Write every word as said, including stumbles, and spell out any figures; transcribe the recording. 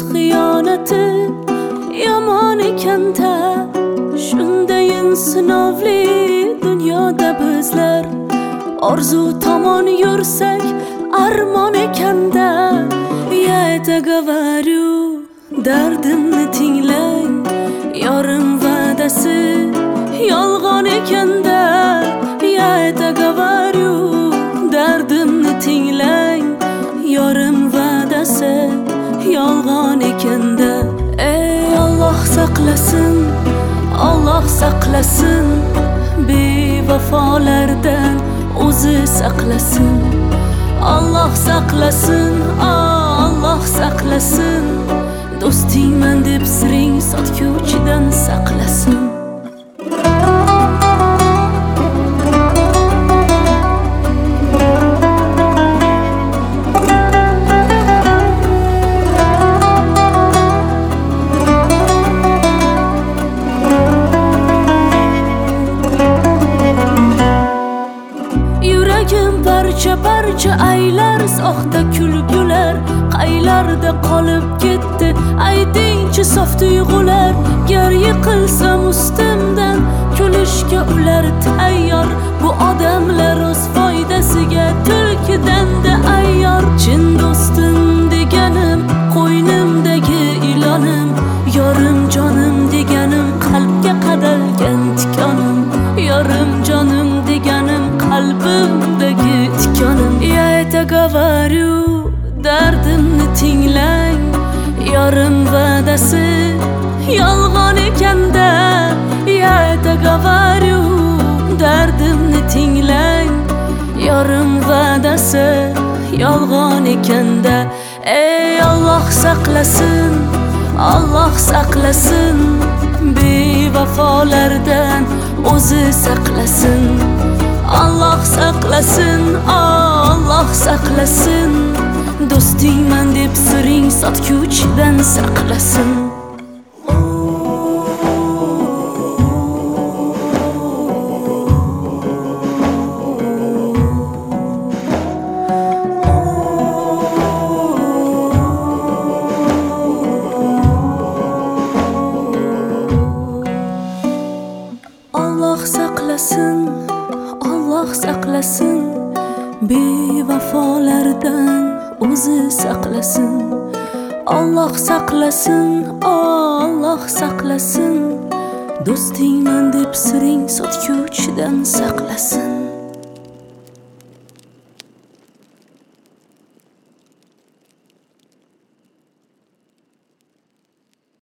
xiyonati yomon ekan-da. Shundayin sinovli dunyoda bizlar orzu tomon yursak armon ekan-da. Я это говорю, dardimni tinglang, yorim va'dasi yolg'on ekan-da. Я это говорю, dardimni tinglang, yorim va'dasi yolg'on ekan-da. Ey Alloh saqlasin, Alloh saqlasin, bevafolardan o'zi saqlasin. Alloh saqlasin, Alloh saqlasin, do'stingman deb siring sotguvchidan saqlasin. Parcha parcha aylar, soxta kulgular qaylarda qolib ketdi? Aytingchi sof tuyg'ular. Gar yiqilsam ustimdan kulishga ular tayyor. Bu odamlar o'z foydasiga tulkidan-da ayyor. Chin do'stim deganim qo'ynimdagi ilonim, yorim jonim deganim qalbga qadalgan tikonim, yorim jonim deganim qalbimdagi tikonim. Я это говорю, dardimni tinglang, yorim va'dasi yolg'on ekan-da. Я это говорю, dardimni tinglang, yorim va'dasi yolg'on ekan-da. Ey Alloh saqlasin, Alloh saqlasin, bevafolardan o'zi saqlasin. Alloh saqlasin, Alloh saqlasin, do'stingman deb siring sotguvchidan saqlasin. Alloh saqlasin, Alloh saqlasin, bevafolardan o'zi saqlasin. Alloh saqlasin, Alloh saqlasin, do'stingman deb siring sotguvchidan saqlasin.